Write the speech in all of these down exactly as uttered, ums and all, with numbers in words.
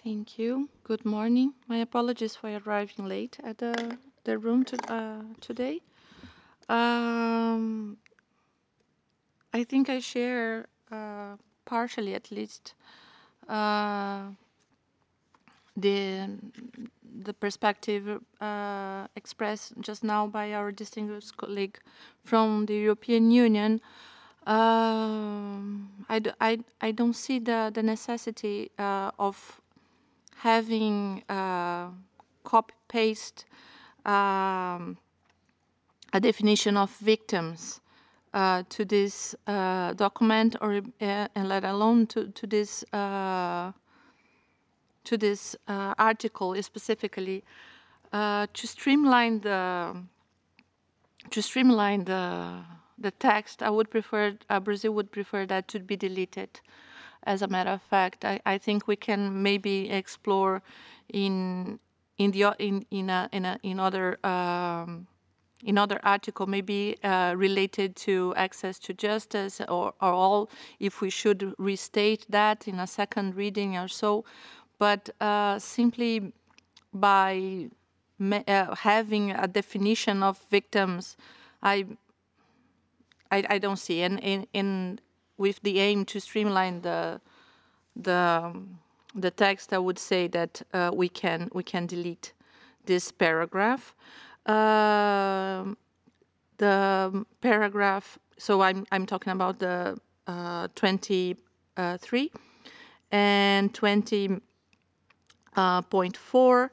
Thank you. Good morning. My apologies for arriving late at the, the room to, uh, today. Um, I think I share, uh, partially at least, uh, the, the perspective uh, expressed just now by our distinguished colleague from the European Union. Um, I, d I, I don't see the, the necessity uh, of having uh, copy-paste um, a definition of victims uh, to this uh, document, or uh, and let alone to to this uh, to this uh, article specifically, uh, to streamline the to streamline the the text. I would prefer uh, Brazil would prefer that to be deleted. As a matter of fact, I, I think we can maybe explore in in the in in a, in, a, in other um, in other article, maybe uh, related to access to justice, or, or all, if we should restate that in a second reading or so. But uh, simply by uh, having a definition of victims, I I, I don't see, and in, in with the aim to streamline the the the text, I would say that uh, we can we can delete this paragraph. Uh, the paragraph. So I'm I'm talking about the uh, twenty-three and twenty point four.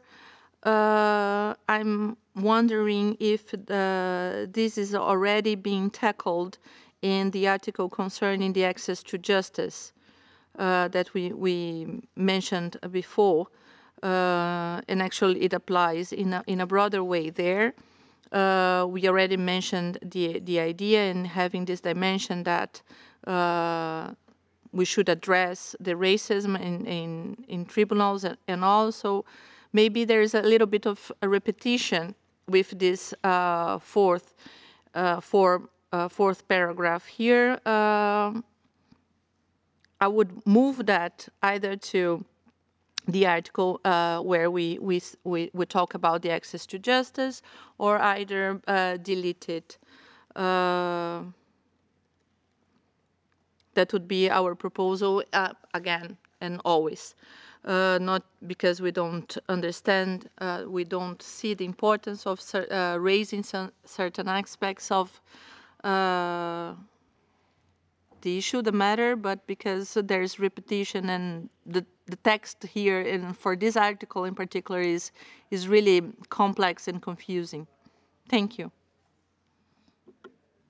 Uh, I'm wondering if the, this is already being tackled in the article concerning the access to justice uh, that we, we mentioned before. Uh, and actually it applies in a, in a broader way there. Uh, we already mentioned the, the idea in having this dimension that uh, we should address the racism in, in, in tribunals, and, and also maybe there is a little bit of a repetition with this uh, fourth, uh, four, uh, fourth paragraph here. Uh, I would move that either to the article uh, where we, we, we, we talk about the access to justice, or either uh, delete it. Uh, that would be our proposal, uh, again and always. Uh, not because we don't understand, uh, we don't see the importance of uh, raising some certain aspects of uh, the issue, the matter, but because there's repetition, and the, the text here, and for this article in particular, is, is really complex and confusing. Thank you.